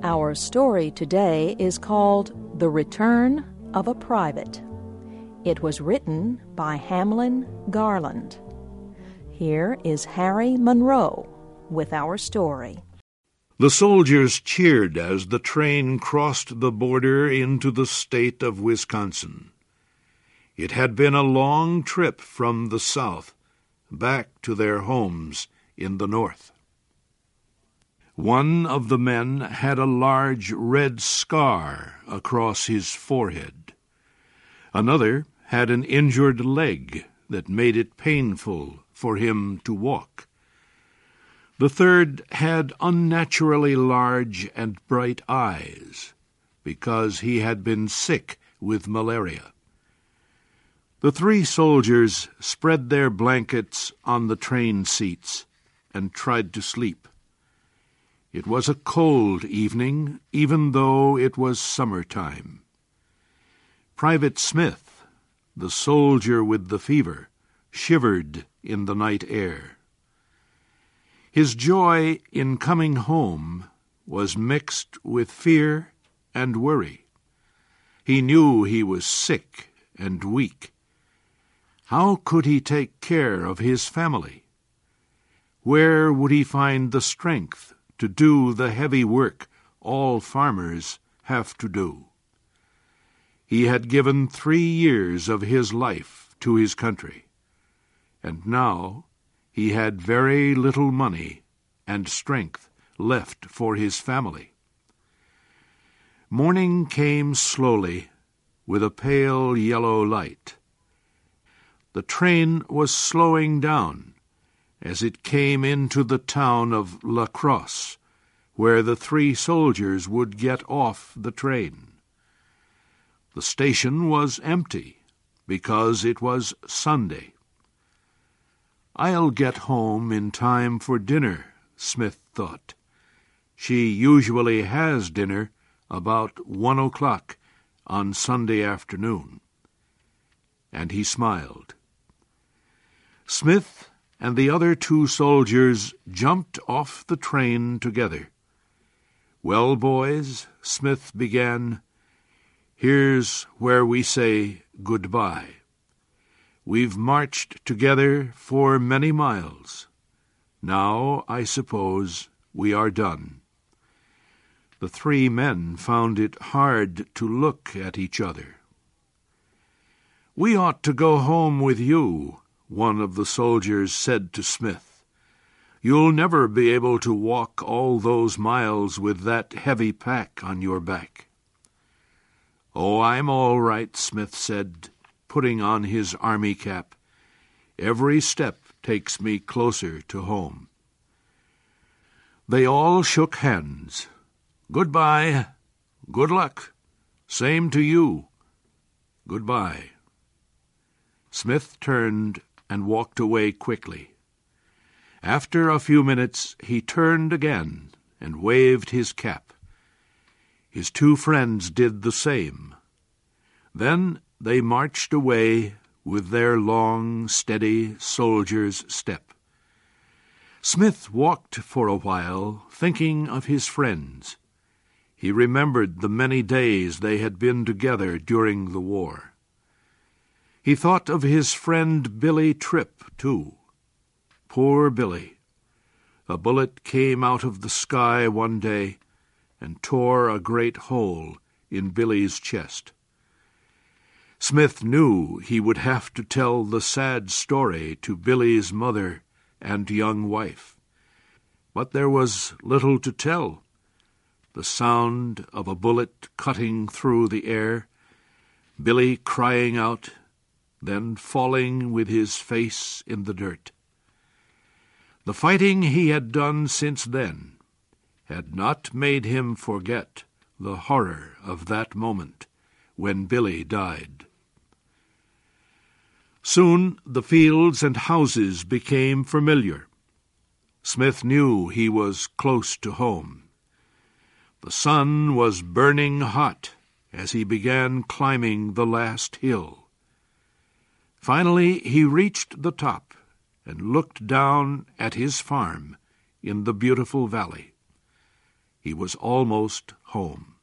Our story today is called The Return of a Private. It was written by Hamlin Garland. Here is Harry Monroe with our story. The soldiers cheered as the train crossed the border into the state of Wisconsin. It had been a long trip from the south back to their homes in the north. One of the men had a large red scar across his forehead. Another had an injured leg that made it painful for him to walk. The third had unnaturally large and bright eyes because he had been sick with malaria. The three soldiers spread their blankets on the train seats and tried to sleep. It was a cold evening, even though it was summertime. Private Smith, the soldier with the fever, shivered in the night air. His joy in coming home was mixed with fear and worry. He knew he was sick and weak. How could he take care of his family? Where would he find the strength to do the heavy work all farmers have to do? He had given 3 years of his life to his country, and now he had very little money and strength left for his family. Morning came slowly with a pale yellow light. The train was slowing down as it came into the town of La Crosse, where the 3 soldiers would get off the train. The station was empty because it was Sunday. "I'll get home in time for dinner," Smith thought. "She usually has dinner about 1 o'clock on Sunday afternoon." And he smiled. Smith and the other 2 soldiers jumped off the train together. "Well, boys," Smith began, "here's where we say goodbye. We've marched together for many miles. Now, I suppose, we are done." The 3 men found it hard to look at each other. "We ought to go home with you," one of the soldiers said to Smith. "You'll never be able to walk all those miles with that heavy pack on your back." "Oh, I'm all right," Smith said, putting on his army cap. "Every step takes me closer to home." They all shook hands. "Goodbye. Good luck. Same to you. Goodbye." Smith turned and walked away quickly. After a few minutes he turned again and waved his cap. His 2 friends did the same. Then they marched away with their long, steady soldier's step. Smith walked for a while, thinking of his friends. He remembered the many days they had been together during the war. He thought of his friend Billy Tripp, too. Poor Billy. A bullet came out of the sky one day and tore a great hole in Billy's chest. Smith knew he would have to tell the sad story to Billy's mother and young wife. But there was little to tell. The sound of a bullet cutting through the air, Billy crying out, then falling with his face in the dirt. The fighting he had done since then had not made him forget the horror of that moment when Billy died. Soon the fields and houses became familiar. Smith knew he was close to home. The sun was burning hot as he began climbing the last hill. Finally, he reached the top and looked down at his farm in the beautiful valley. He was almost home.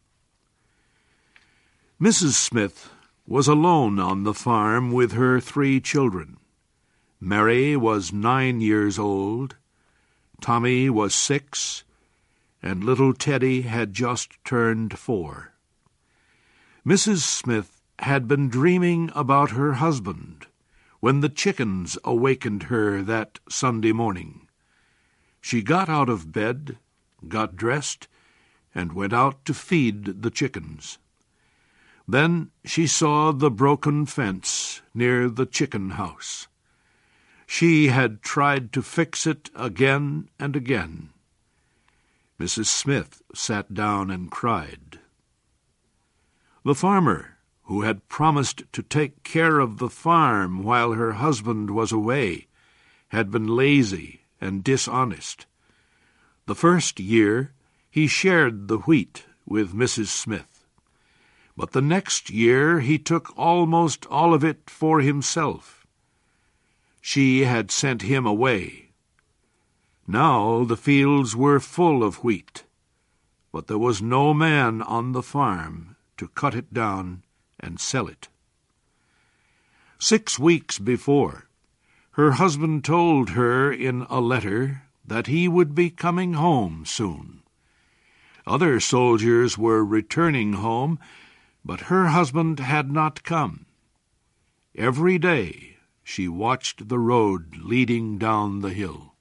Mrs. Smith was alone on the farm with her 3 children. Mary was 9 years old, Tommy was 6, and little Teddy had just turned 4. Mrs. Smith had been dreaming about her husband when the chickens awakened her that Sunday morning. She got out of bed, got dressed, and went out to feed the chickens. Then she saw the broken fence near the chicken house. She had tried to fix it again and again. Mrs. Smith sat down and cried. The farmer, who had promised to take care of the farm while her husband was away, had been lazy and dishonest. The first year he shared the wheat with Mrs. Smith, but the next year he took almost all of it for himself. She had sent him away. Now the fields were full of wheat, but there was no man on the farm to cut it down and sell it. 6 weeks before, her husband told her in a letter that he would be coming home soon. Other soldiers were returning home, but her husband had not come. Every day she watched the road leading down the hill.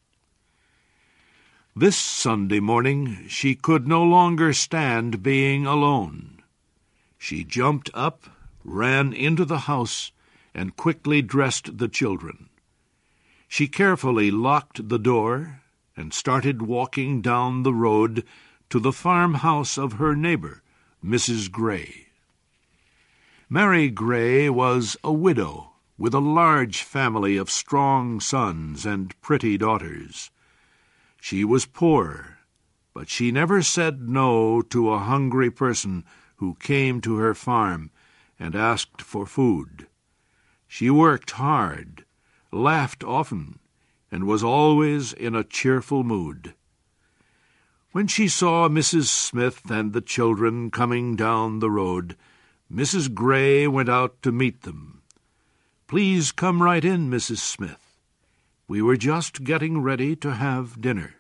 This Sunday morning she could no longer stand being alone. She jumped up, ran into the house, and quickly dressed the children. She carefully locked the door and started walking down the road to the farmhouse of her neighbor, Mrs. Gray. Mary Gray was a widow with a large family of strong sons and pretty daughters. She was poor, but she never said no to a hungry person who came to her farm and asked for food. She worked hard, laughed often, and was always in a cheerful mood. When she saw Mrs. Smith and the children coming down the road, Mrs. Gray went out to meet them. "Please come right in, Mrs. Smith. We were just getting ready to have dinner."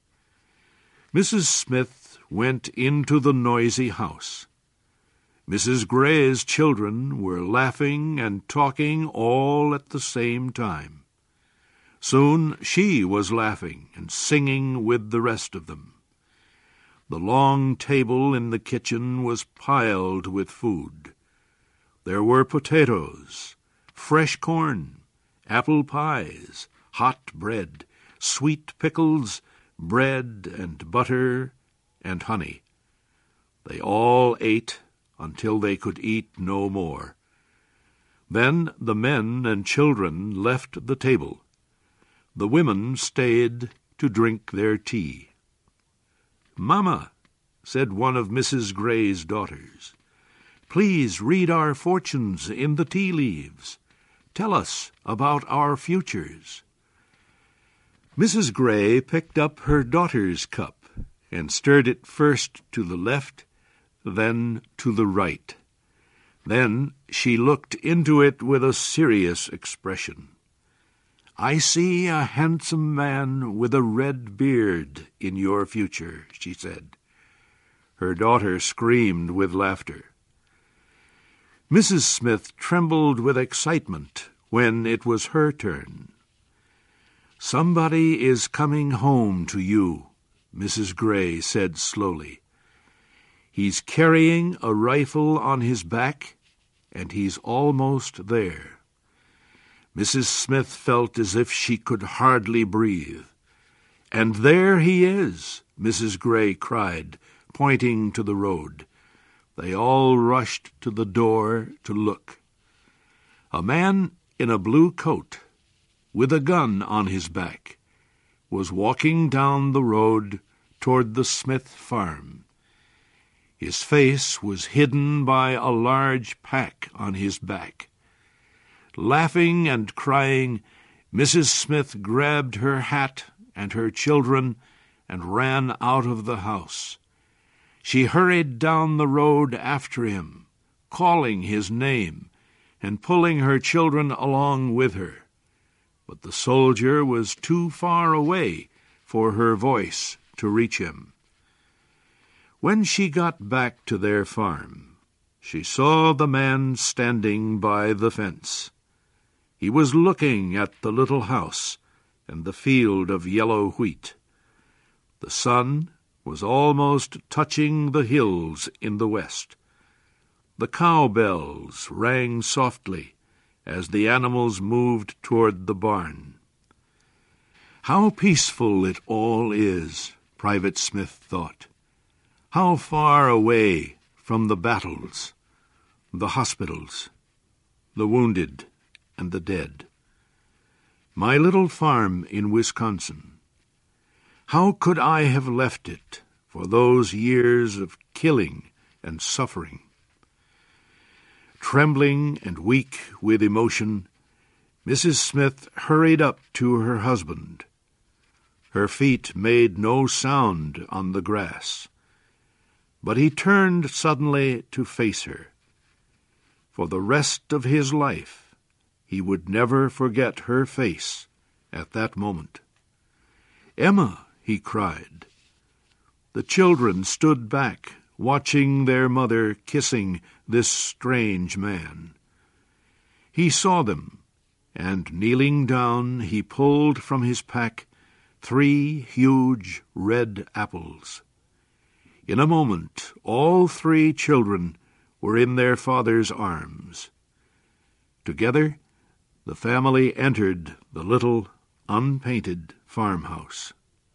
Mrs. Smith went into the noisy house. Mrs. Gray's children were laughing and talking all at the same time. Soon she was laughing and singing with the rest of them. The long table in the kitchen was piled with food. There were potatoes, fresh corn, apple pies, hot bread, sweet pickles, bread and butter and honey. They all ate until they could eat no more. Then the men and children left the table. The women stayed to drink their tea. "Mamma," said one of Mrs. Gray's daughters, "please read our fortunes in the tea leaves. Tell us about our futures." Mrs. Gray picked up her daughter's cup and stirred it first to the left, then to the right. Then she looked into it with a serious expression. "I see a handsome man with a red beard in your future," she said. Her daughter screamed with laughter. Mrs. Smith trembled with excitement when it was her turn. "Somebody is coming home to you," Mrs. Gray said slowly. "He's carrying a rifle on his back, and he's almost there." Mrs. Smith felt as if she could hardly breathe. "And there he is," Mrs. Gray cried, pointing to the road. They all rushed to the door to look. A man in a blue coat, with a gun on his back, was walking down the road toward the Smith farm. His face was hidden by a large pack on his back. Laughing and crying, Mrs. Smith grabbed her hat and her children and ran out of the house. She hurried down the road after him, calling his name and pulling her children along with her. But the soldier was too far away for her voice to reach him. When she got back to their farm, she saw the man standing by the fence. He was looking at the little house and the field of yellow wheat. The sun was almost touching the hills in the west. The cow bells rang softly as the animals moved toward the barn. How peaceful it all is, Private Smith thought. How far away from the battles, the hospitals, the wounded, and the dead. My little farm in Wisconsin. How could I have left it for those years of killing and suffering? Trembling and weak with emotion, Mrs. Smith hurried up to her husband. Her feet made no sound on the grass, but he turned suddenly to face her. For the rest of his life, he would never forget her face at that moment. "Emma!" he cried. The children stood back, watching their mother kissing this strange man. He saw them, and kneeling down, he pulled from his pack 3 huge red apples. In a moment, all 3 children were in their father's arms. Together, the family entered the little, unpainted farmhouse.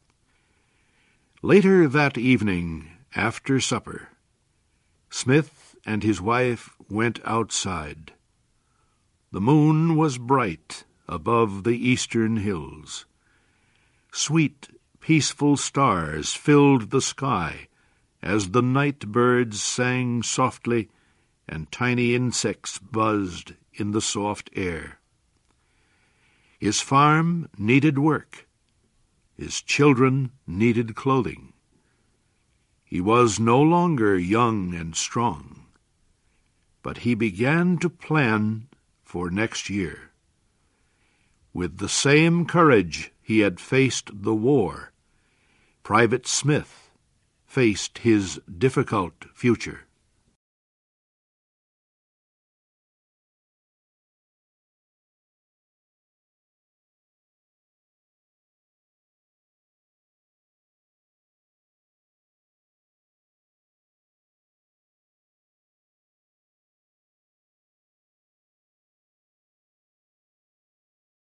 Later that evening, after supper, Smith and his wife went outside. The moon was bright above the eastern hills. Sweet, peaceful stars filled the sky as the night birds sang softly and tiny insects buzzed in the soft air. His farm needed work. His children needed clothing. He was no longer young and strong, but he began to plan for next year. With the same courage he had faced the war, Private Smith faced his difficult future.